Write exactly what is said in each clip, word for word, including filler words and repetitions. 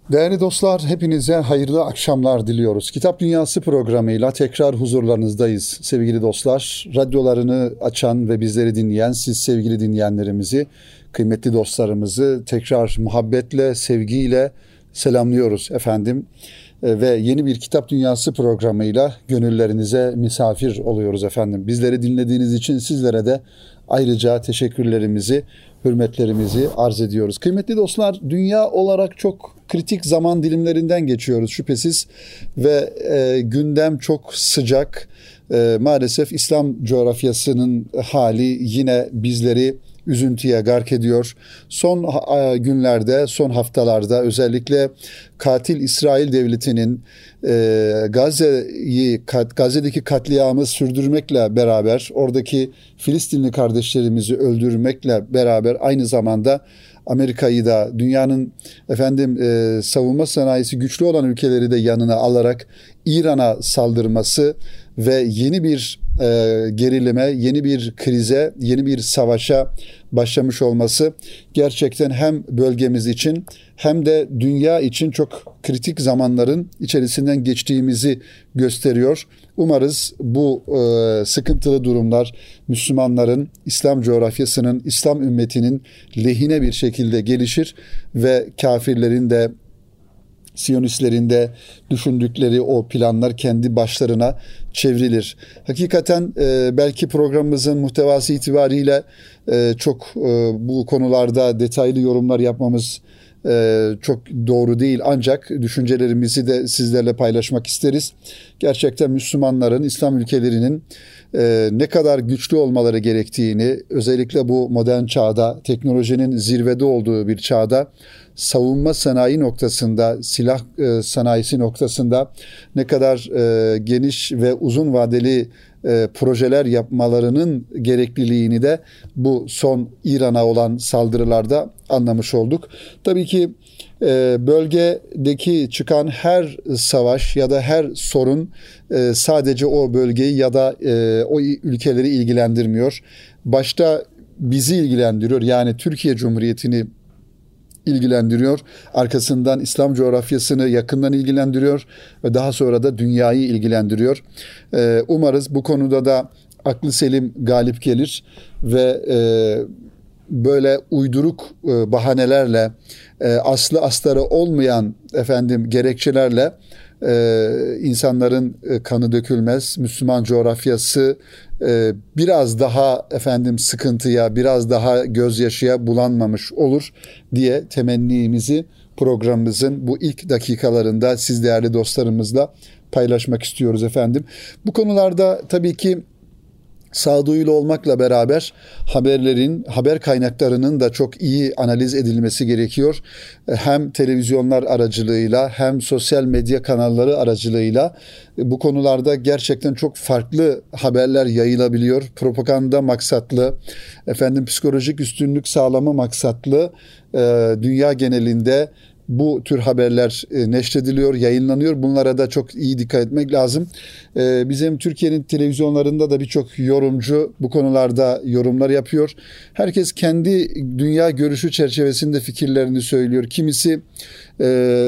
Değerli dostlar, hepinize hayırlı akşamlar diliyoruz. Kitap Dünyası programıyla tekrar huzurlarınızdayız sevgili dostlar. Radyolarını açan ve bizleri dinleyen siz sevgili dinleyenlerimizi, kıymetli dostlarımızı tekrar muhabbetle, sevgiyle selamlıyoruz efendim. Ve yeni bir Kitap Dünyası programıyla gönüllerinize misafir oluyoruz efendim. Bizleri dinlediğiniz için sizlere de ayrıca teşekkürlerimizi, hürmetlerimizi arz ediyoruz. Kıymetli dostlar, dünya olarak çok kritik zaman dilimlerinden geçiyoruz şüphesiz ve e, gündem çok sıcak. E, maalesef İslam coğrafyasının hali yine bizleri üzüntüye gark ediyor. Son e, günlerde, son haftalarda özellikle katil İsrail devletinin e, Gazze'yi, Gazze'deki katliamı sürdürmekle beraber, oradaki Filistinli kardeşlerimizi öldürmekle beraber aynı zamanda Amerika'yı da dünyanın efendim e, savunma sanayisi güçlü olan ülkeleri de yanına alarak İran'a saldırması ve yeni bir e, gerilime, yeni bir krize, yeni bir savaşa başlamış olması gerçekten hem bölgemiz için hem de dünya için çok kritik zamanların içerisinden geçtiğimizi gösteriyor. Umarız bu e, sıkıntılı durumlar Müslümanların, İslam coğrafyasının, İslam ümmetinin lehine bir şekilde gelişir ve kafirlerin de, Siyonistlerin de düşündükleri o planlar kendi başlarına çevrilir. Hakikaten e, belki programımızın muhtevası itibariyle e, çok e, bu konularda detaylı yorumlar yapmamız e, çok doğru değil. Ancak düşüncelerimizi de sizlerle paylaşmak isteriz. Gerçekten Müslümanların, İslam ülkelerinin e, ne kadar güçlü olmaları gerektiğini, özellikle bu modern çağda, teknolojinin zirvede olduğu bir çağda, savunma sanayi noktasında, silah e, sanayisi noktasında ne kadar e, geniş ve uzun vadeli e, projeler yapmalarının gerekliliğini de bu son İran'a olan saldırılarda anlamış olduk. Tabii ki e, bölgedeki çıkan her savaş ya da her sorun e, sadece o bölgeyi ya da e, o ülkeleri ilgilendirmiyor. Başta bizi ilgilendiriyor, yani Türkiye Cumhuriyeti'ni ilgilendiriyor. Arkasından İslam coğrafyasını yakından ilgilendiriyor ve daha sonra da dünyayı ilgilendiriyor. Ee, umarız bu konuda da aklı selim galip gelir ve e, böyle uyduruk e, bahanelerle, e, aslı astarı olmayan efendim gerekçelerle e, insanların e, kanı dökülmez. Müslüman coğrafyası e, biraz daha efendim sıkıntıya, biraz daha gözyaşıya bulanmamış olur diye temennimizi programımızın bu ilk dakikalarında siz değerli dostlarımızla paylaşmak istiyoruz efendim. Bu konularda tabii ki sağduyulu olmakla beraber haberlerin, haber kaynaklarının da çok iyi analiz edilmesi gerekiyor. Hem televizyonlar aracılığıyla hem sosyal medya kanalları aracılığıyla bu konularda gerçekten çok farklı haberler yayılabiliyor. Propaganda maksatlı, efendim psikolojik üstünlük sağlama maksatlı dünya genelinde bu tür haberler e, neşrediliyor, yayınlanıyor. Bunlara da çok iyi dikkat etmek lazım. E, bizim Türkiye'nin televizyonlarında da birçok yorumcu bu konularda yorumlar yapıyor. Herkes kendi dünya görüşü çerçevesinde fikirlerini söylüyor. Kimisi e,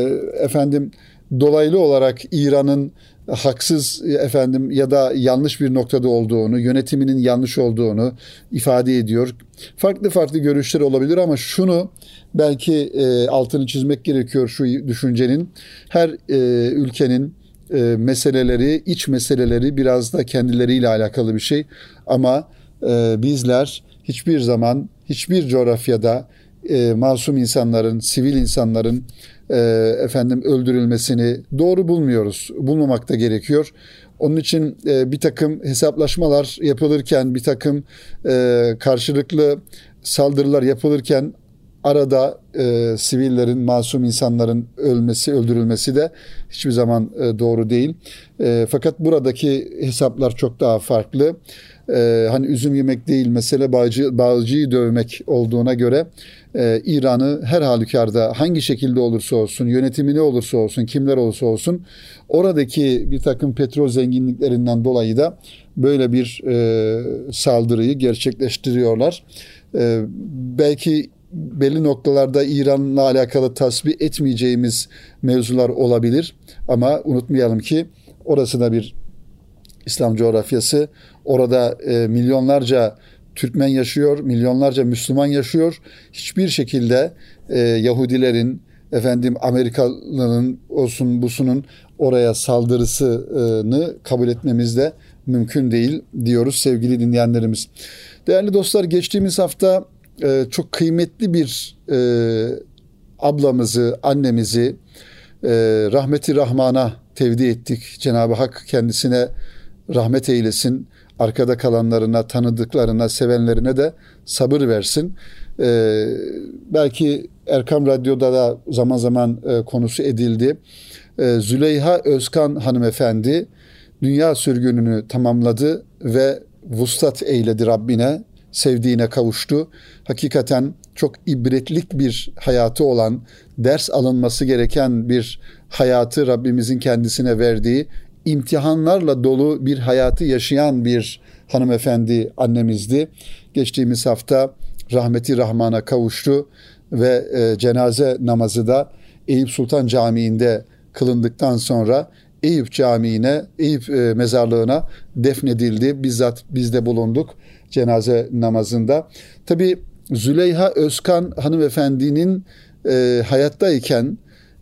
efendim dolaylı olarak İran'ın haksız efendim ya da yanlış bir noktada olduğunu, yönetiminin yanlış olduğunu ifade ediyor. Farklı farklı görüşler olabilir ama şunu belki e, altını çizmek gerekiyor şu düşüncenin. Her e, ülkenin e, meseleleri, iç meseleleri biraz da kendileriyle alakalı bir şey. Ama e, bizler hiçbir zaman, hiçbir coğrafyada e, masum insanların, sivil insanların e, efendim öldürülmesini doğru bulmuyoruz. Bulmamak da gerekiyor. Onun için e, bir takım hesaplaşmalar yapılırken, bir takım e, karşılıklı saldırılar yapılırken arada e, sivillerin, masum insanların ölmesi, öldürülmesi de hiçbir zaman e, doğru değil. E, fakat buradaki hesaplar çok daha farklı. E, hani üzüm yemek değil, mesele bağcı, bağcıyı dövmek olduğuna göre e, İran'ı her halükarda hangi şekilde olursa olsun, yönetimi ne olursa olsun, kimler olursa olsun oradaki bir takım petrol zenginliklerinden dolayı da böyle bir e, saldırıyı gerçekleştiriyorlar. E, belki belli noktalarda İran'la alakalı tasvip etmeyeceğimiz mevzular olabilir. Ama unutmayalım ki orası da bir İslam coğrafyası. Orada e, milyonlarca Türkmen yaşıyor, milyonlarca Müslüman yaşıyor. Hiçbir şekilde e, Yahudilerin, efendim Amerikalıların olsun busunun oraya saldırısını kabul etmemiz de mümkün değil diyoruz sevgili dinleyenlerimiz. Değerli dostlar, geçtiğimiz hafta e, çok kıymetli bir e, ablamızı, annemizi e, rahmeti rahmana tevdi ettik. Cenab-ı Hak kendisine rahmet eylesin. Arkada kalanlarına, tanıdıklarına, sevenlerine de sabır versin. Ee, belki Erkam Radyo'da da zaman zaman e, konusu edildi. Ee, Züleyha Özkan hanımefendi dünya sürgününü tamamladı ve vuslat eyledi Rabbine, sevdiğine kavuştu. Hakikaten çok ibretlik bir hayatı olan, ders alınması gereken bir hayatı Rabbimizin kendisine verdiği, imtihanlarla dolu bir hayatı yaşayan bir hanımefendi annemizdi. Geçtiğimiz hafta rahmeti rahmana kavuştu ve e, cenaze namazı da Eyüp Sultan Camii'nde kılındıktan sonra Eyüp Camii'ne, Eyüp e, mezarlığına defnedildi. Bizzat biz de bulunduk cenaze namazında. Tabii Züleyha Özkan hanımefendinin e, hayattayken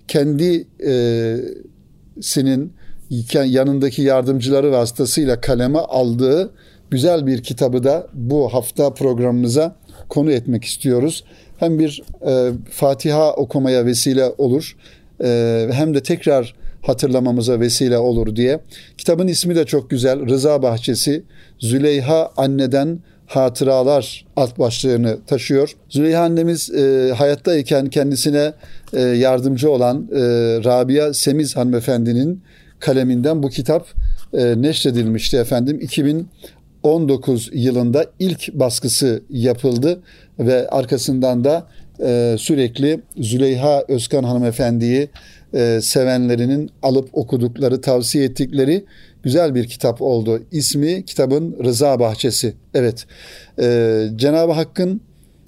kendisinin yanındaki yardımcıları vasıtasıyla kaleme aldığı güzel bir kitabı da bu hafta programımıza konu etmek istiyoruz. Hem bir e, Fatiha okumaya vesile olur, e, hem de tekrar hatırlamamıza vesile olur diye. Kitabın ismi de çok güzel. Rıza Bahçesi, Züleyha Anneden Hatıralar alt başlığını taşıyor. Züleyha annemiz e, hayattayken kendisine e, yardımcı olan e, Rabia Semiz hanımefendinin kaleminden bu kitap e, neşredilmişti efendim. iki bin on dokuz yılında ilk baskısı yapıldı ve arkasından da e, sürekli Züleyha Özkan hanımefendiyi e, sevenlerinin alıp okudukları, tavsiye ettikleri güzel bir kitap oldu. İsmi kitabın Rıza Bahçesi. Evet, e, Cenab-ı Hakk'ın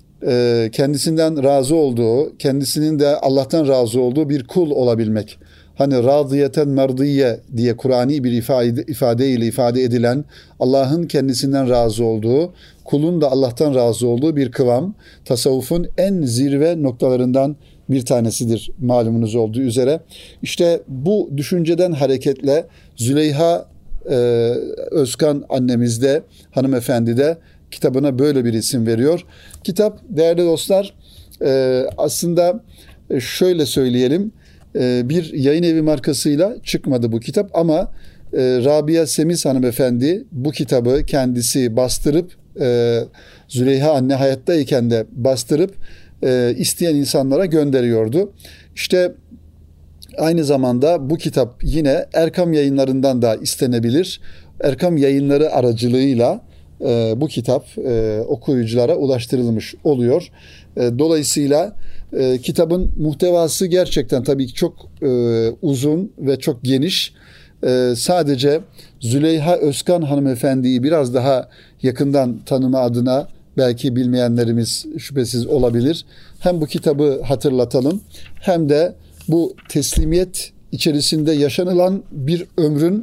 e, kendisinden razı olduğu, kendisinin de Allah'tan razı olduğu bir kul olabilmek. Hani radiyeten merdiye diye Kur'ani bir ifade, ifade ile ifade edilen, Allah'ın kendisinden razı olduğu, kulun da Allah'tan razı olduğu bir kıvam, tasavvufun en zirve noktalarından bir tanesidir malumunuz olduğu üzere. İşte bu düşünceden hareketle Züleyha e, Özkan annemiz de, hanımefendi de kitabına böyle bir isim veriyor. Kitap değerli dostlar e, aslında şöyle söyleyelim, bir yayın evi markasıyla çıkmadı bu kitap ama Rabia Semiz hanımefendi bu kitabı kendisi bastırıp, Züleyha anne hayattayken de bastırıp isteyen insanlara gönderiyordu. İşte aynı zamanda bu kitap yine Erkam Yayınları'ndan da istenebilir. Erkam Yayınları aracılığıyla bu kitap okuyuculara ulaştırılmış oluyor. Dolayısıyla e, kitabın muhtevası gerçekten tabii ki çok e, uzun ve çok geniş. E, sadece Züleyha Özkan hanımefendiyi biraz daha yakından tanıma adına belki bilmeyenlerimiz şüphesiz olabilir. Hem bu kitabı hatırlatalım, hem de bu teslimiyet içerisinde yaşanılan bir ömrün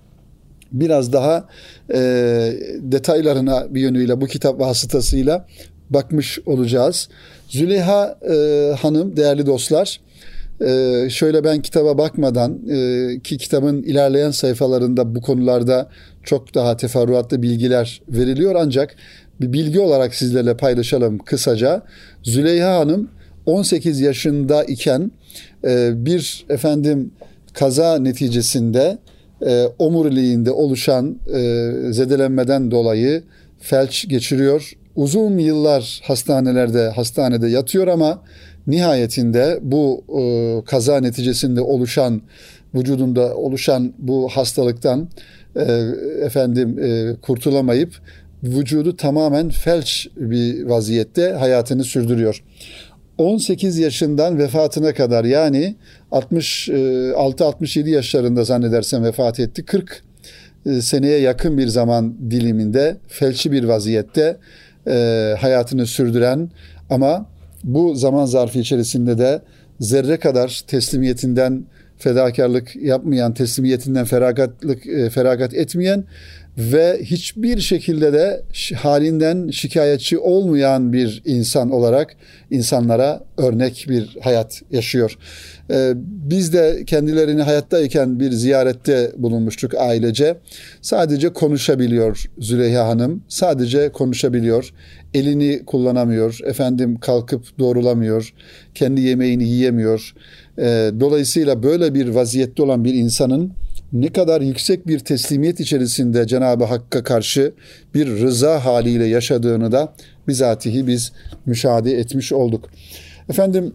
biraz daha e, detaylarına bir yönüyle bu kitap vasıtasıyla bakmış olacağız. Züleyha e, Hanım değerli dostlar, e, şöyle ben kitaba bakmadan e, ki kitabın ilerleyen sayfalarında bu konularda çok daha teferruatlı bilgiler veriliyor, ancak bir bilgi olarak sizlerle paylaşalım kısaca. Züleyha Hanım on sekiz yaşında iken e, bir efendim kaza neticesinde e, omuriliğinde oluşan e, zedelenmeden dolayı felç geçiriyor. Uzun yıllar hastanelerde, hastanede yatıyor ama nihayetinde bu e, kaza neticesinde oluşan, vücudunda oluşan bu hastalıktan e, efendim e, kurtulamayıp vücudu tamamen felç bir vaziyette hayatını sürdürüyor. on sekiz yaşından vefatına kadar, yani altmış altı altmış yedi yaşlarında zannedersem vefat etti. kırk seneye yakın bir zaman diliminde felçli bir vaziyette e, hayatını sürdüren ama bu zaman zarfı içerisinde de zerre kadar teslimiyetinden fedakarlık yapmayan, teslimiyetinden feragatlık e, feragat etmeyen ve hiçbir şekilde de halinden şikayetçi olmayan bir insan olarak insanlara örnek bir hayat yaşıyor. Ee, biz de kendilerini hayattayken bir ziyarette bulunmuştuk ailece. Sadece konuşabiliyor Züleyha Hanım. Sadece konuşabiliyor. Elini kullanamıyor. Efendim kalkıp doğrulamıyor. Kendi yemeğini yiyemiyor. Ee, dolayısıyla böyle bir vaziyette olan bir insanın ne kadar yüksek bir teslimiyet içerisinde Cenab-ı Hakk'a karşı bir rıza haliyle yaşadığını da bizatihi biz müşahede etmiş olduk. Efendim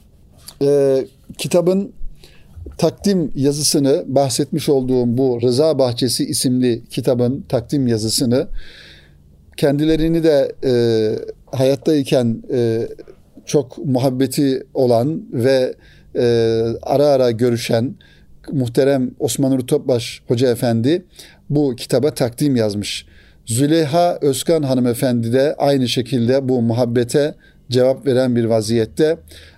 e, kitabın takdim yazısını, bahsetmiş olduğum bu Rıza Bahçesi isimli kitabın takdim yazısını kendilerini de e, hayattayken e, çok muhabbeti olan ve e, ara ara görüşen muhterem Osman Nuri Topbaş Hoca Efendi bu kitaba takdim yazmış. Züleyha Özkan hanımefendi de aynı şekilde bu muhabbete cevap veren bir vaziyette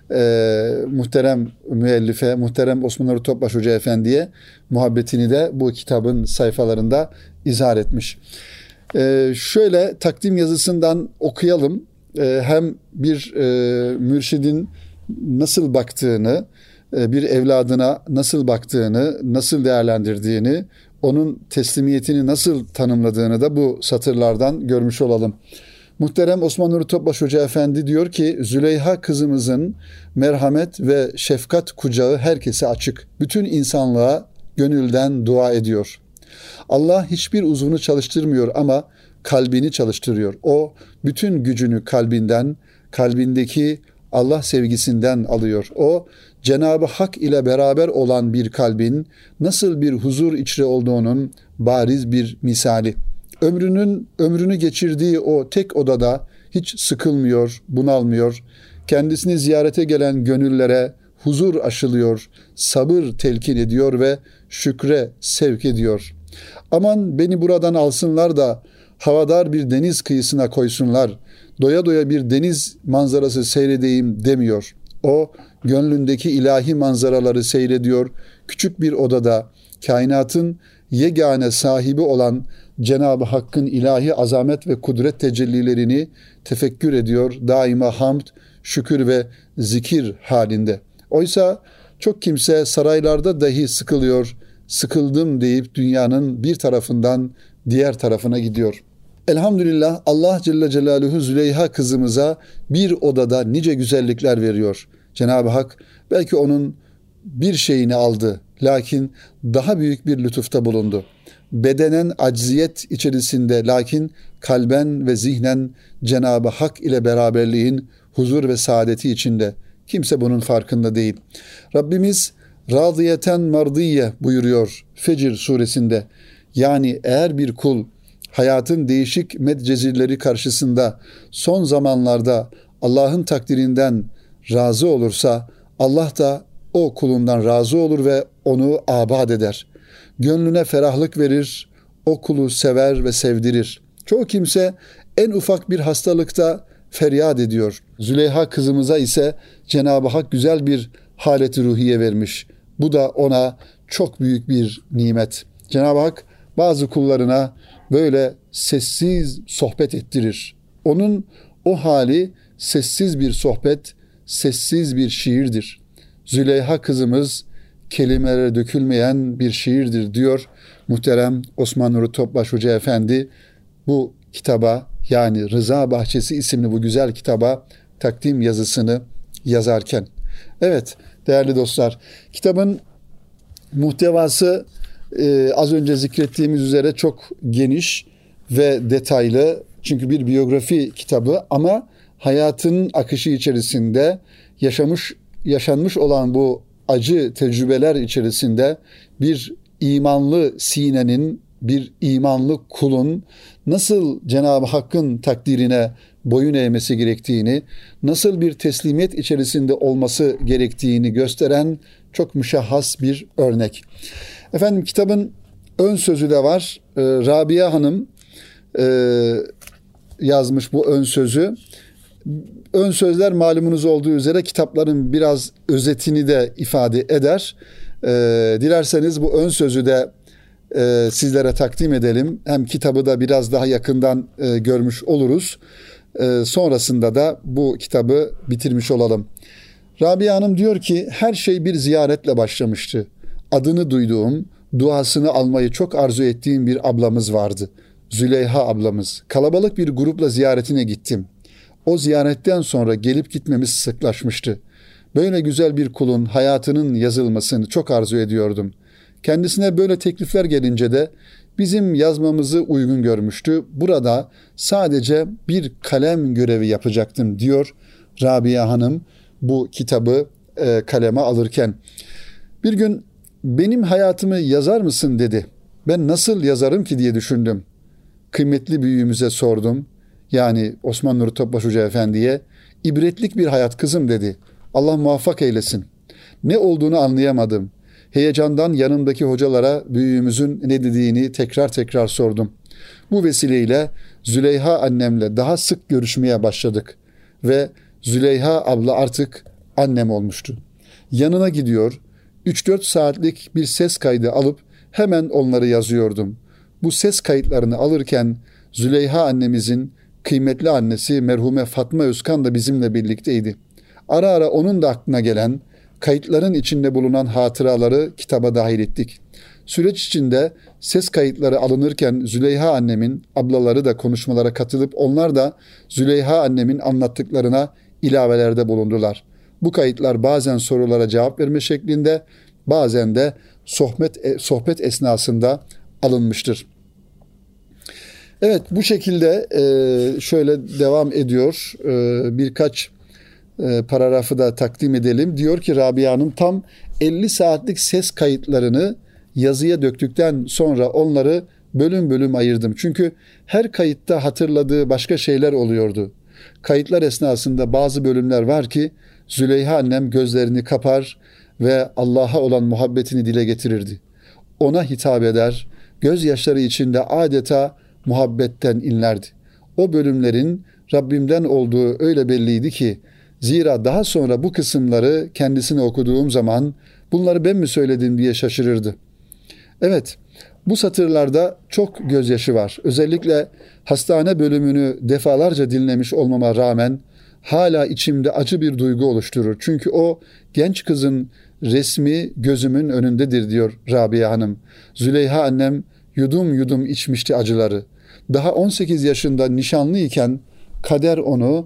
e, muhterem müellife, muhterem Osman Nuri Topbaş Hoca Efendi'ye muhabbetini de bu kitabın sayfalarında izhar etmiş. E, şöyle takdim yazısından okuyalım. E, hem bir e, mürşidin nasıl baktığını, bir evladına nasıl baktığını, nasıl değerlendirdiğini, onun teslimiyetini nasıl tanımladığını da bu satırlardan görmüş olalım. Muhterem Osman Nuri Topbaş Hoca Efendi diyor ki, Züleyha kızımızın merhamet ve şefkat kucağı herkese açık. Bütün insanlığa gönülden dua ediyor. Allah hiçbir uzvunu çalıştırmıyor ama kalbini çalıştırıyor. O bütün gücünü kalbinden, kalbindeki Allah sevgisinden alıyor. O Cenab-ı Hak ile beraber olan bir kalbin nasıl bir huzur içre olduğunun bariz bir misali. Ömrünün ömrünü geçirdiği o tek odada hiç sıkılmıyor, bunalmıyor. Kendisini ziyarete gelen gönüllere huzur aşılıyor, sabır telkin ediyor ve şükre sevk ediyor. Aman beni buradan alsınlar da havadar bir deniz kıyısına koysunlar, doya doya bir deniz manzarası seyredeyim demiyor. O gönlündeki ilahi manzaraları seyrediyor. Küçük bir odada kainatın yegane sahibi olan Cenab-ı Hakk'ın ilahi azamet ve kudret tecellilerini tefekkür ediyor. Daima hamd, şükür ve zikir halinde. Oysa çok kimse saraylarda dahi sıkılıyor. Sıkıldım deyip dünyanın bir tarafından diğer tarafına gidiyor. Elhamdülillah Allah Celle Celaluhu Züleyha kızımıza bir odada nice güzellikler veriyor. Cenab-ı Hak belki onun bir şeyini aldı, lakin daha büyük bir lütufta bulundu. Bedenen acziyet içerisinde, lakin kalben ve zihnen Cenab-ı Hak ile beraberliğin huzur ve saadeti içinde. Kimse bunun farkında değil. Rabbimiz radiyeten mardiye buyuruyor Fecr suresinde. Yani eğer bir kul hayatın değişik medcezirleri karşısında son zamanlarda Allah'ın takdirinden razı olursa, Allah da o kulundan razı olur ve onu abad eder. Gönlüne ferahlık verir, o kulu sever ve sevdirir. Çoğu kimse en ufak bir hastalıkta feryat ediyor. Züleyha kızımıza ise Cenab-ı Hak güzel bir haleti ruhiye vermiş. Bu da ona çok büyük bir nimet. Cenab-ı Hak bazı kullarına böyle sessiz sohbet ettirir. Onun o hali sessiz bir sohbet, sessiz bir şiirdir. Züleyha kızımız kelimelere dökülmeyen bir şiirdir diyor muhterem Osman Nuri Topbaş Hoca Efendi bu kitaba, yani Rıza Bahçesi isimli bu güzel kitaba takdim yazısını yazarken. Evet değerli dostlar, kitabın muhtevası e, az önce zikrettiğimiz üzere çok geniş ve detaylı. Çünkü bir biyografi kitabı ama hayatın akışı içerisinde yaşamış yaşanmış olan bu acı tecrübeler içerisinde bir imanlı sinenin, bir imanlı kulun nasıl Cenab-ı Hakk'ın takdirine boyun eğmesi gerektiğini, nasıl bir teslimiyet içerisinde olması gerektiğini gösteren çok müşahhas bir örnek. Efendim kitabın ön sözü de var. Ee, Rabia Hanım e, yazmış bu ön sözü. ön sözler malumunuz olduğu üzere kitapların biraz özetini de ifade eder. Ee, dilerseniz bu ön sözü de e, sizlere takdim edelim. Hem kitabı da biraz daha yakından e, görmüş oluruz. E, sonrasında da bu kitabı bitirmiş olalım. Rabia Hanım diyor ki, her şey bir ziyaretle başlamıştı. Adını duyduğum, duasını almayı çok arzu ettiğim bir ablamız vardı. Züleyha ablamız. Kalabalık bir grupla ziyaretine gittim. O ziyaretten sonra gelip gitmemiz sıklaşmıştı. Böyle güzel bir kulun hayatının yazılmasını çok arzu ediyordum. Kendisine böyle teklifler gelince de bizim yazmamızı uygun görmüştü. Burada sadece bir kalem görevi yapacaktım diyor Rabia Hanım bu kitabı e, kaleme alırken. Bir gün benim hayatımı yazar mısın dedi. Ben nasıl yazarım ki diye düşündüm. Kıymetli büyüğümüze sordum. Yani Osman Nuri Topbaş Hoca Efendi'ye, ibretlik bir hayat kızım dedi. Allah muvaffak eylesin. Ne olduğunu anlayamadım. Heyecandan yanımdaki hocalara büyüğümüzün ne dediğini tekrar tekrar sordum. Bu vesileyle Züleyha annemle daha sık görüşmeye başladık ve Züleyha abla artık annem olmuştu. Yanına gidiyor, üç dört saatlik bir ses kaydı alıp hemen onları yazıyordum. Bu ses kayıtlarını alırken Züleyha annemizin kıymetli annesi merhume Fatma Özkan da bizimle birlikteydi. Ara ara onun da aklına gelen, kayıtların içinde bulunan hatıraları kitaba dahil ettik. Süreç içinde ses kayıtları alınırken Züleyha annemin ablaları da konuşmalara katılıp onlar da Züleyha annemin anlattıklarına ilavelerde bulundular. Bu kayıtlar bazen sorulara cevap verme şeklinde, bazen de sohbet sohbet esnasında alınmıştır. Evet, bu şekilde şöyle devam ediyor. Birkaç paragrafı da takdim edelim. Diyor ki Rabia Hanım, tam elli saatlik ses kayıtlarını yazıya döktükten sonra onları bölüm bölüm ayırdım. Çünkü her kayıtta hatırladığı başka şeyler oluyordu. Kayıtlar esnasında bazı bölümler var ki Züleyha annem gözlerini kapar ve Allah'a olan muhabbetini dile getirirdi. Ona hitap eder, gözyaşları içinde adeta muhabbetten inlerdi. O bölümlerin Rabbimden olduğu öyle belliydi ki, zira daha sonra bu kısımları kendisine okuduğum zaman bunları ben mi söyledim diye şaşırırdı. Evet, bu satırlarda çok gözyaşı var. Özellikle hastane bölümünü defalarca dinlemiş olmama rağmen hala içimde acı bir duygu oluşturur. Çünkü o genç kızın resmi gözümün önündedir diyor Rabia Hanım. Züleyha annem yudum yudum içmişti acıları. Daha on sekiz yaşında nişanlı iken kader onu,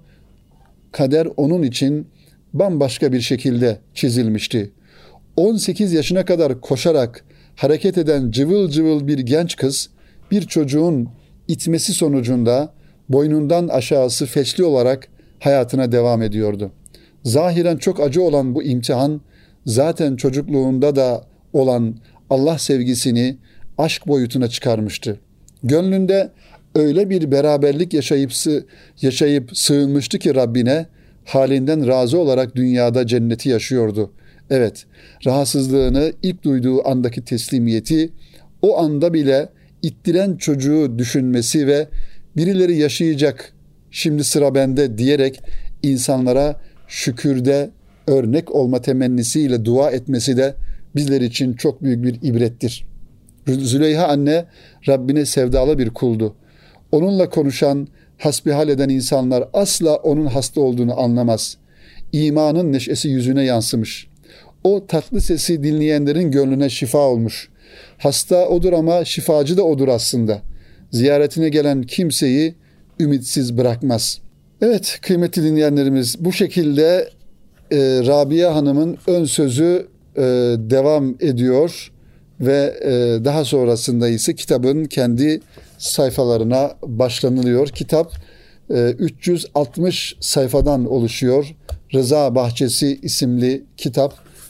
kader onun için bambaşka bir şekilde çizilmişti. on sekiz yaşına kadar koşarak hareket eden cıvıl cıvıl bir genç kız, bir çocuğun itmesi sonucunda boynundan aşağısı feçli olarak hayatına devam ediyordu. Zahiren çok acı olan bu imtihan, zaten çocukluğunda da olan Allah sevgisini aşk boyutuna çıkarmıştı. Gönlünde öyle bir beraberlik yaşayıp, yaşayıp sığınmıştı ki Rabbine, halinden razı olarak dünyada cenneti yaşıyordu. Evet, rahatsızlığını ilk duyduğu andaki teslimiyeti, o anda bile ittiren çocuğu düşünmesi ve birileri yaşayacak, şimdi sıra bende diyerek insanlara şükürde örnek olma temennisiyle dua etmesi de bizler için çok büyük bir ibrettir. Züleyha anne Rabbine sevdalı bir kuldu. Onunla konuşan, hasbihal eden insanlar asla onun hasta olduğunu anlamaz. İmanın neşesi yüzüne yansımış. O tatlı sesi dinleyenlerin gönlüne şifa olmuş. Hasta odur ama şifacı da odur aslında. Ziyaretine gelen kimseyi ümitsiz bırakmaz. Evet kıymetli dinleyenlerimiz, bu şekilde e, Rabia Hanım'ın ön sözü e, devam ediyor ve e, daha sonrasında ise kitabın kendi sayfalarına başlanılıyor. Kitap e, üç yüz altmış sayfadan oluşuyor. Rıza Bahçesi isimli kitap,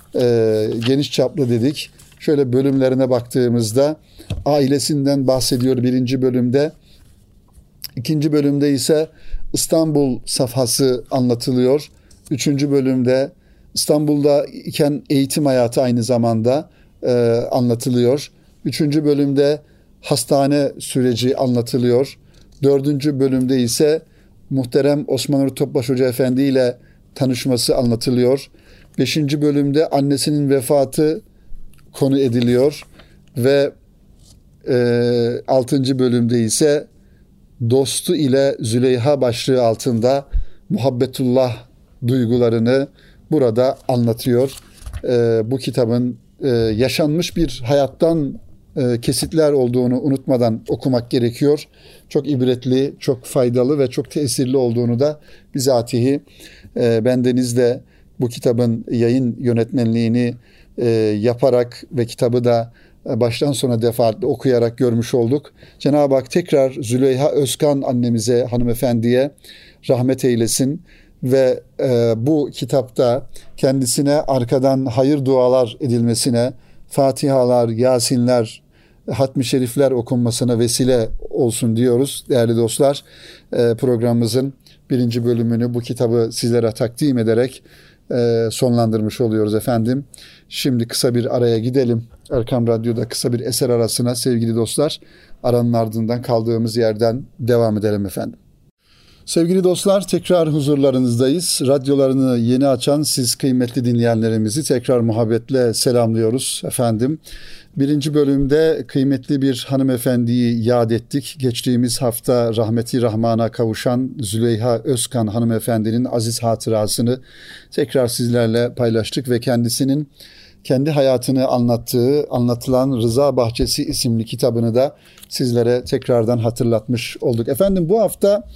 e, geniş çaplı dedik. Şöyle bölümlerine baktığımızda ailesinden bahsediyor birinci bölümde. İkinci bölümde ise İstanbul safhası anlatılıyor. Üçüncü bölümde İstanbul'da iken eğitim hayatı aynı zamanda e, anlatılıyor. Üçüncü bölümde hastane süreci anlatılıyor. Dördüncü bölümde ise muhterem Osman Nuri Topbaş Hoca Efendi ile tanışması anlatılıyor. Beşinci bölümde annesinin vefatı konu ediliyor ve e, altıncı bölümde ise dostu ile Züleyha başlığı altında muhabbetullah duygularını burada anlatıyor. E, bu kitabın e, yaşanmış bir hayattan e, kesitler olduğunu unutmadan okumak gerekiyor. Çok ibretli, çok faydalı ve çok tesirli olduğunu da bizatihi e, bendeniz de bu kitabın yayın yönetmenliğini e, yaparak ve kitabı da baştan sona defaatle okuyarak görmüş olduk. Cenab-ı Hak tekrar Züleyha Özkan annemize, hanımefendiye rahmet eylesin ve e, bu kitapta kendisine arkadan hayır dualar edilmesine, Fatihalar, Yasinler, Hatmi Şerifler okunmasına vesile olsun diyoruz değerli dostlar. E, programımızın birinci bölümünü bu kitabı sizlere takdim ederek e, sonlandırmış oluyoruz efendim. Şimdi kısa bir araya gidelim. Erkam Radyo'da kısa bir eser arasına sevgili dostlar. Aranın ardından kaldığımız yerden devam edelim efendim. Sevgili dostlar, tekrar huzurlarınızdayız. Radyolarını yeni açan siz kıymetli dinleyenlerimizi tekrar muhabbetle selamlıyoruz efendim. Birinci bölümde kıymetli bir hanımefendiyi yad ettik. Geçtiğimiz hafta rahmeti rahmana kavuşan Züleyha Özkan hanımefendinin aziz hatırasını tekrar sizlerle paylaştık ve kendisinin kendi hayatını anlattığı, anlatılan Rıza Bahçesi isimli kitabını da sizlere tekrardan hatırlatmış olduk. Efendim bu hafta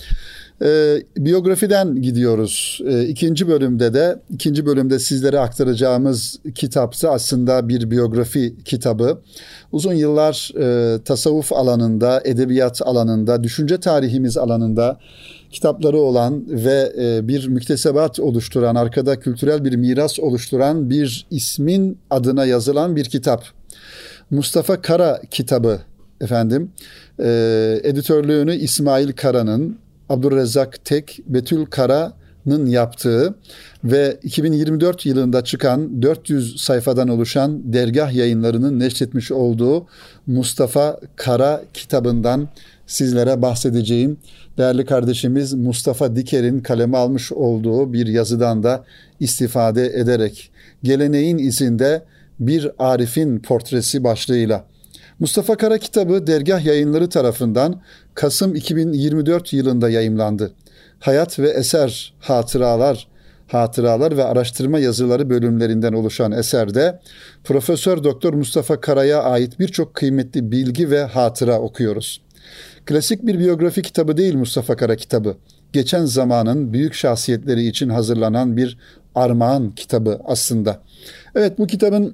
e, biyografiden gidiyoruz. E, ikinci bölümde de, ikinci bölümde sizlere aktaracağımız kitapta aslında bir biyografi kitabı. Uzun yıllar e, tasavvuf alanında, edebiyat alanında, düşünce tarihimiz alanında kitapları olan ve bir müktesebat oluşturan, arkada kültürel bir miras oluşturan bir ismin adına yazılan bir kitap. Mustafa Kara kitabı efendim. E, editörlüğünü İsmail Kara'nın, Abdurrezzak Tek, Betül Kara'nın yaptığı ve iki bin yirmi dört yılında çıkan dört yüz sayfadan oluşan Dergah Yayınları'nın neşretmiş olduğu Mustafa Kara kitabından sizlere bahsedeceğim. Değerli kardeşimiz Mustafa Diker'in kaleme almış olduğu bir yazıdan da istifade ederek geleneğin izinde bir Arif'in portresi başlığıyla Mustafa Kara kitabı Dergah Yayınları tarafından Kasım iki bin yirmi dört yılında yayımlandı. Hayat ve eser hatıralar, hatıralar ve araştırma yazıları bölümlerinden oluşan eserde Profesör Doktor Mustafa Kara'ya ait birçok kıymetli bilgi ve hatıra okuyoruz. Klasik bir biyografi kitabı değil Mustafa Kara kitabı. Geçen zamanın büyük şahsiyetleri için hazırlanan bir armağan kitabı aslında. Evet, bu kitabın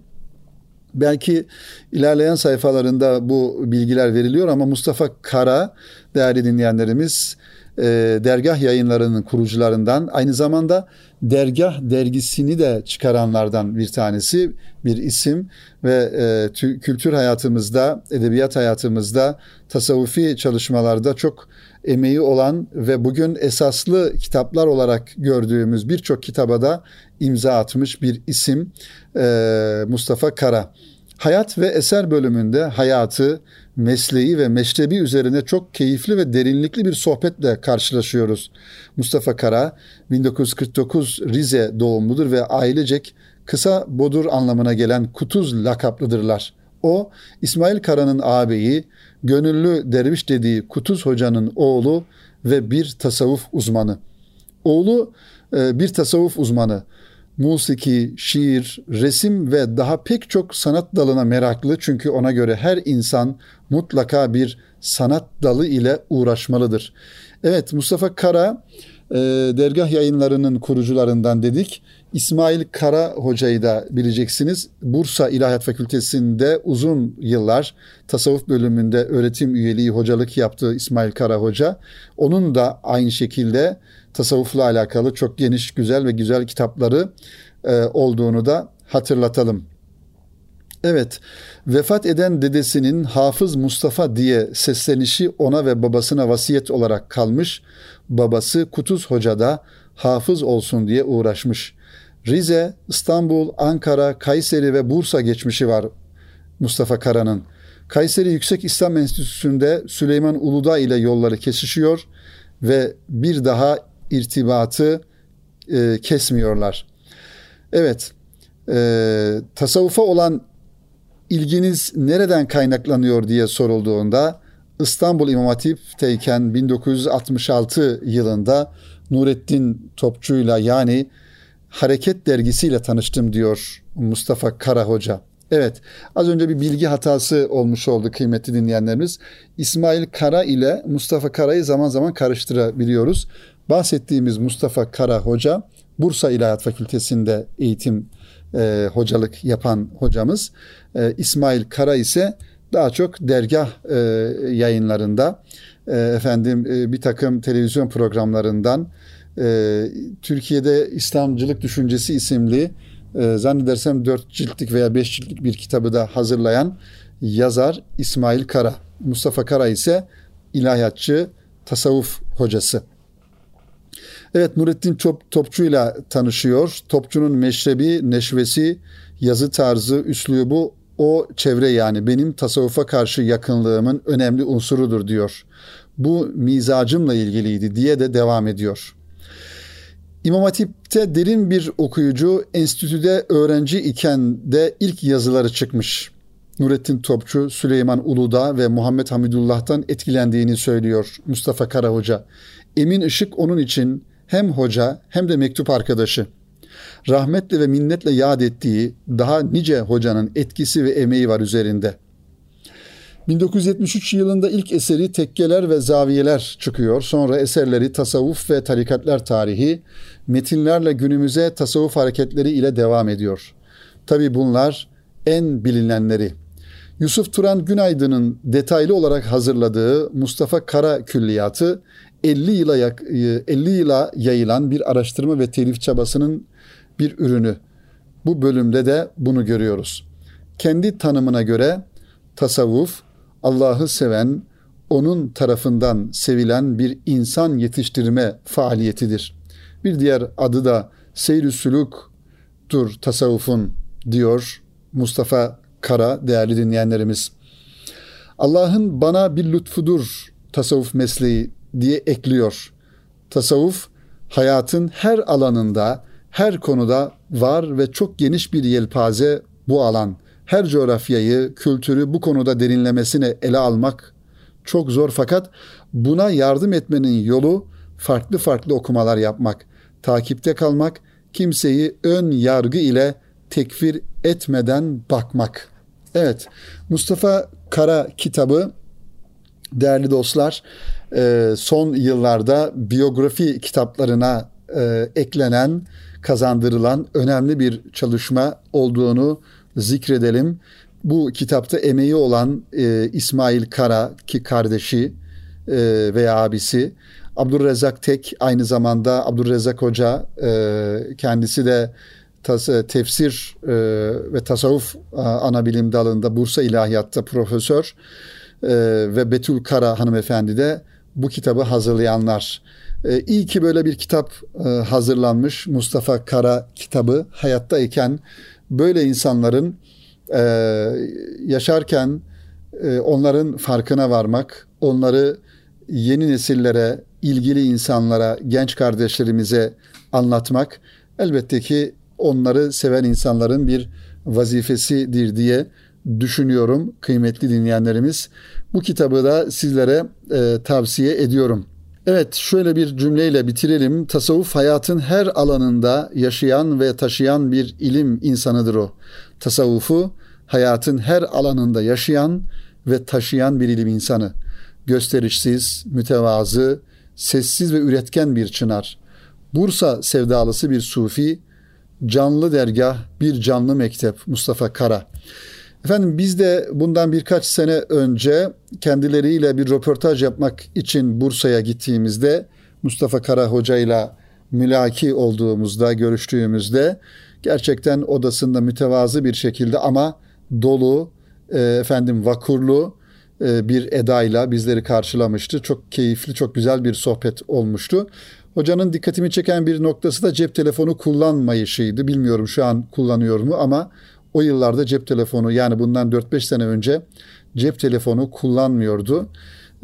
belki ilerleyen sayfalarında bu bilgiler veriliyor ama Mustafa Kara değerli dinleyenlerimiz e, Dergah Yayınları'nın kurucularından, aynı zamanda Dergah dergisini de çıkaranlardan bir tanesi, bir isim ve e, tü, kültür hayatımızda, edebiyat hayatımızda, tasavvufi çalışmalarda çok emeği olan ve bugün esaslı kitaplar olarak gördüğümüz birçok kitaba da imza atmış bir isim e, Mustafa Kara. Hayat ve eser bölümünde hayatı, mesleği ve meşrebi üzerine çok keyifli ve derinlikli bir sohbetle karşılaşıyoruz. Mustafa Kara bin dokuz yüz kırk dokuz Rize doğumludur ve ailecek kısa bodur anlamına gelen Kutuz lakaplıdırlar. O, İsmail Kara'nın ağabeyi, gönüllü derviş dediği Kutuz Hoca'nın oğlu ve bir tasavvuf uzmanı. Oğlu bir tasavvuf uzmanı. Musiki, şiir, resim ve daha pek çok sanat dalına meraklı, çünkü ona göre her insan mutlaka bir sanat dalı ile uğraşmalıdır. Evet, Mustafa Kara e, Dergah Yayınları'nın kurucularından dedik. İsmail Kara Hoca'yı da bileceksiniz. Bursa İlahiyat Fakültesi'nde uzun yıllar tasavvuf bölümünde öğretim üyeliği, hocalık yaptığı İsmail Kara Hoca. Onun da aynı şekilde tasavvufla alakalı çok geniş, güzel ve güzel kitapları e, olduğunu da hatırlatalım. Evet, vefat eden dedesinin Hafız Mustafa diye seslenişi ona ve babasına vasiyet olarak kalmış. Babası Kutuz Hoca da hafız olsun diye uğraşmış. Rize, İstanbul, Ankara, Kayseri ve Bursa geçmişi var Mustafa Kara'nın. Kayseri Yüksek İslam Enstitüsü'nde Süleyman Uludağ ile yolları kesişiyor. ve bir daha irtibatı e, kesmiyorlar. Evet, e, tasavvufa olan ilginiz nereden kaynaklanıyor diye sorulduğunda İstanbul İmam Hatip'teyken bin dokuz yüz altmış altı yılında Nurettin Topçu'yla yani Hareket dergisiyle tanıştım diyor Mustafa Kara Hoca. Evet, az önce bir bilgi hatası olmuş oldu kıymetli dinleyenlerimiz. İsmail Kara ile Mustafa Kara'yı zaman zaman karıştırabiliyoruz. Bahsettiğimiz Mustafa Kara Hoca Bursa İlahiyat Fakültesi'nde eğitim e, hocalık yapan hocamız. E, İsmail Kara ise daha çok dergah e, yayınlarında e, efendim e, bir takım televizyon programlarından e, Türkiye'de İslamcılık Düşüncesi isimli e, zannedersem dört ciltlik veya beş ciltlik bir kitabı da hazırlayan yazar İsmail Kara. Mustafa Kara ise ilahiyatçı, tasavvuf hocası. Evet, Nurettin Topçu ile tanışıyor. Topçu'nun meşrebi, neşvesi, yazı tarzı, üslubu o çevre yani benim tasavvufa karşı yakınlığımın önemli unsurudur diyor. Bu mizacımla ilgiliydi diye de devam ediyor. İmam Hatip'te derin bir okuyucu, enstitüde öğrenci iken de ilk yazıları çıkmış. Nurettin Topçu, Süleyman Uludağ ve Muhammed Hamidullah'tan etkilendiğini söylüyor Mustafa Kara Hoca. Emin Işık onun için hem hoca hem de mektup arkadaşı. Rahmetle ve minnetle yad ettiği daha nice hocanın etkisi ve emeği var üzerinde. bin dokuz yüz yetmiş üç yılında ilk eseri Tekkeler ve Zaviyeler çıkıyor. Sonra eserleri Tasavvuf ve Tarikatlar Tarihi, metinlerle günümüze tasavvuf hareketleri ile devam ediyor. Tabii bunlar en bilinenleri. Yusuf Turan Günaydın'ın detaylı olarak hazırladığı Mustafa Kara Külliyatı elli yıla elli yıla yayılan bir araştırma ve telif çabasının bir ürünü. Bu bölümde de bunu görüyoruz. Kendi tanımına göre tasavvuf, Allah'ı seven, onun tarafından sevilen bir insan yetiştirme faaliyetidir. Bir diğer adı da seyr-i sülûk'tur tasavvufun diyor Mustafa Kara değerli dinleyenlerimiz. Allah'ın bana bir lütfudur tasavvuf mesleği diye ekliyor. Tasavvuf hayatın her alanında, her konuda var ve çok geniş bir yelpaze bu alan. Her coğrafyayı, kültürü bu konuda derinlemesine ele almak çok zor fakat buna yardım etmenin yolu farklı farklı okumalar yapmak, takipte kalmak, kimseyi ön yargı ile tekfir etmeden bakmak. Evet, Mustafa Kara kitabı değerli dostlar son yıllarda biyografi kitaplarına eklenen, kazandırılan önemli bir çalışma olduğunu zikredelim. Bu kitapta emeği olan e, İsmail Kara ki kardeşi e, veya abisi, Abdurrezzak Tek aynı zamanda Abdurrezzak Hoca e, kendisi de tas, tefsir e, ve tasavvuf e, ana bilim dalında Bursa İlahiyat'ta profesör e, ve Betül Kara hanımefendi de bu kitabı hazırlayanlar. E, iyi ki böyle bir kitap e, hazırlanmış. Mustafa Kara kitabı hayattayken böyle insanların e, yaşarken e, onların farkına varmak, onları yeni nesillere, ilgili insanlara, genç kardeşlerimize anlatmak elbette ki onları seven insanların bir vazifesidir diye düşünüyorum kıymetli dinleyenlerimiz. Bu kitabı da sizlere e, tavsiye ediyorum. Evet, şöyle bir cümleyle bitirelim. Tasavvuf hayatın her alanında yaşayan ve taşıyan bir ilim insanıdır o. Tasavvufu hayatın her alanında yaşayan ve taşıyan bir ilim insanı. Gösterişsiz, mütevazı, sessiz ve üretken bir çınar. Bursa sevdalısı bir sufi, canlı dergah, bir canlı mektep Mustafa Kara. Efendim biz de bundan birkaç sene önce kendileriyle bir röportaj yapmak için Bursa'ya gittiğimizde Mustafa Kara Hoca ile mülaki olduğumuzda, görüştüğümüzde gerçekten odasında mütevazı bir şekilde ama dolu, e, efendim vakurlu e, bir edayla bizleri karşılamıştı. Çok keyifli, çok güzel bir sohbet olmuştu. Hocanın dikkatimi çeken bir noktası da cep telefonu kullanmayışıydı. Bilmiyorum şu an kullanıyor mu ama o yıllarda cep telefonu yani bundan dört beş sene önce cep telefonu kullanmıyordu.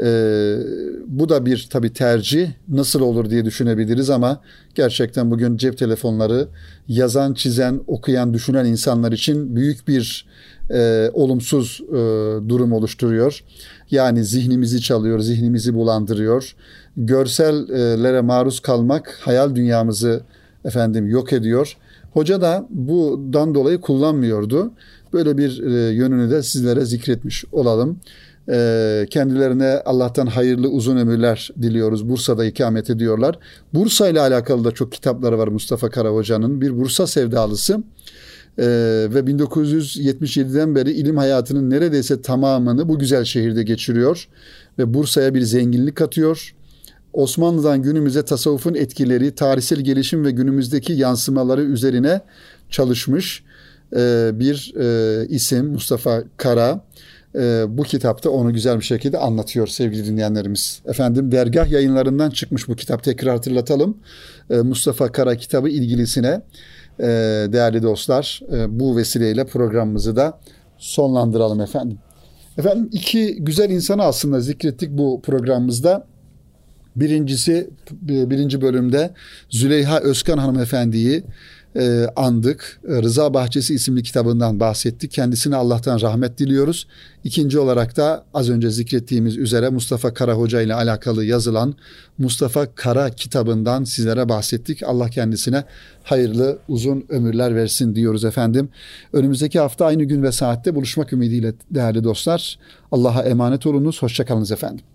Ee, bu da bir tabii tercih. Nasıl olur diye düşünebiliriz ama gerçekten bugün cep telefonları yazan, çizen, okuyan, düşünen insanlar için büyük bir e, olumsuz e, durum oluşturuyor. Yani zihnimizi çalıyor, zihnimizi bulandırıyor. Görsellere maruz kalmak hayal dünyamızı efendim yok ediyor. Hoca da bundan dolayı kullanmıyordu. Böyle bir e, yönünü de sizlere zikretmiş olalım. E, kendilerine Allah'tan hayırlı uzun ömürler diliyoruz. Bursa'da ikamet ediyorlar. Bursa ile alakalı da çok kitapları var Mustafa Kara Hoca'nın. Bir Bursa sevdalısı. Ee, ve bin dokuz yüz yetmiş yediden beri ilim hayatının neredeyse tamamını bu güzel şehirde geçiriyor ve Bursa'ya bir zenginlik katıyor. Osmanlı'dan günümüze tasavvufun etkileri, tarihsel gelişim ve günümüzdeki yansımaları üzerine çalışmış ee, bir e, isim Mustafa Kara. Ee, bu kitapta onu güzel bir şekilde anlatıyor sevgili dinleyenlerimiz. Efendim dergah yayınlarından çıkmış bu kitap, tekrar hatırlatalım. Ee, Mustafa Kara kitabı ilgilisine Ee, değerli dostlar, e, bu vesileyle programımızı da sonlandıralım efendim. Efendim iki güzel insanı aslında zikrettik bu programımızda. Birincisi birinci bölümde Züleyha Özkan hanımefendiyi e, andık. Rıza Bahçesi isimli kitabından bahsettik. Kendisine Allah'tan rahmet diliyoruz. İkinci olarak da az önce zikrettiğimiz üzere Mustafa Kara Hoca ile alakalı yazılan Mustafa Kara kitabından sizlere bahsettik. Allah kendisine hayırlı uzun ömürler versin diyoruz efendim. Önümüzdeki hafta aynı gün ve saatte buluşmak ümidiyle değerli dostlar. Allah'a emanet olunuz. Hoşça kalınız efendim.